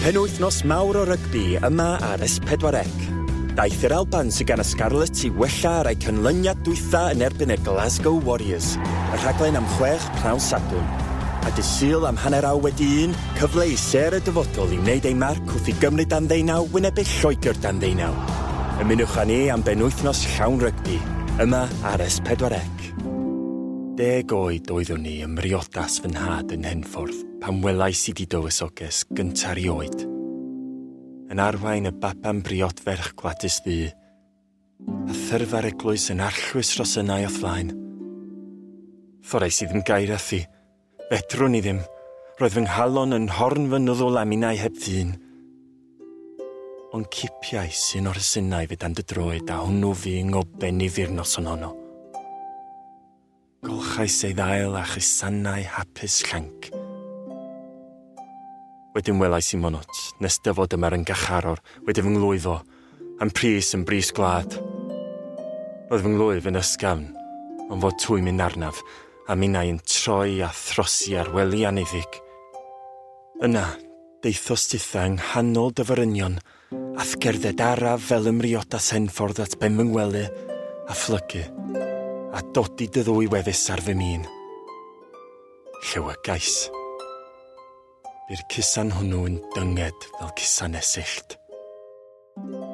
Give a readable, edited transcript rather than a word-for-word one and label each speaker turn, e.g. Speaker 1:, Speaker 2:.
Speaker 1: Penwythnos mawr o rygbi yma ar S4C. Daeth yr Alban sydd gan y Scarlets i wella ar ei cynlyniad dwytha yn erbyn y Glasgow Warriors, y rhaglen am 6 pnawn Sadwrn. A dy Sul am hanner awr wedi 1, cyfle i ser y dyfodol i wneud ei marc wrth i Gymru dan ddeunaw wynebu Lloegr dan ddeunaw. Ymunwch â ni am benwythnos llawn rygbi, yma ar S4C. 10 oed oeddwn ni ym mriodas fy nhad yn Henffordd pan welais i di dywysoges gyntar i oed. Yn arwain y baban briod ferch gladys ddu, a thyrf ar eglwys yn arllwys rosynau o flaen. Thorais i ddim gair athi, fedrwn i ddim, roedd fy nghalon yn horn fynyddol am unau heb ddyn. Ond cipiais un o'r synau fe dan dy droed a hwnnw fi ngoben i firnos yn honno. Golchais ei ddail a chysannau hapus llanc. Wedyn welais i monot, nes dyfod yma'r yn gacharor, wedi fy nglwyfo, am pris yn bris gwlad. Roedd fy nglwyf yn ysgafn, ond fod twy mynd arnaf, a minnau yn troi a throsi ar weli aniddig. Yna, deithos titha yng nghanol dyfyrynion, ath gerdded araf fel ymriodas Henffordd at ben fy ngwely, a phlygu, a dodi dy ddwy wefus ar fy min. Llywygais. By'r cusan hwnnw yn dynged fel cusan esyllt.